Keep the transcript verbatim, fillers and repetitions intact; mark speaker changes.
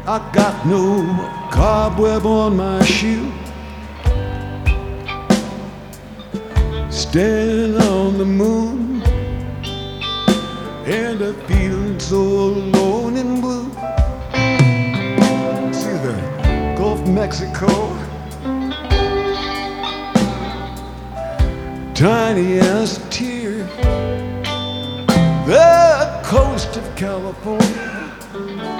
Speaker 1: I got no cobweb on my shoe. Standing on the moon and I'm feeling so alone and blue. See the Gulf of Mexico, tiny as a tear. The coast of California,